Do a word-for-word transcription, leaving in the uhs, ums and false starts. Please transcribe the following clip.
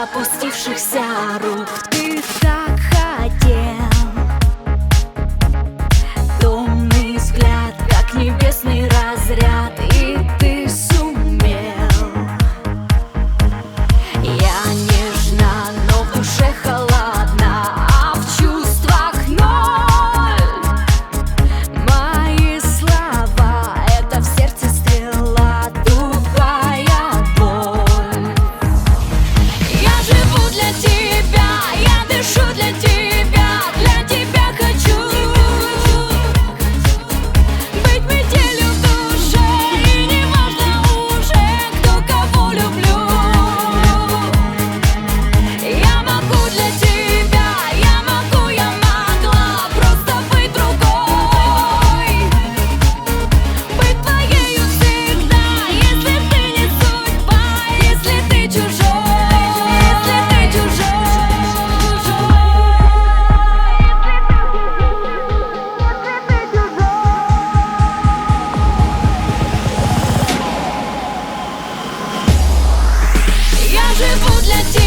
опустившихся рук. Ты так хотел, томный взгляд, как небесный разряд, и ты сумел. Я нежна, но в душе холодна, а в чувствах ноль. Мои слова — это в сердце стрела, тупая боль. Я живу для тебя, я дышу для тебя, для тебя хочу быть метелью в душе, и не важно уже, кто кого люблю. Я могу для тебя, я могу, я могла просто быть другой, быть твоею всегда, если ты не судьба, если ты чужой, если ты чужой, я живу для тебя.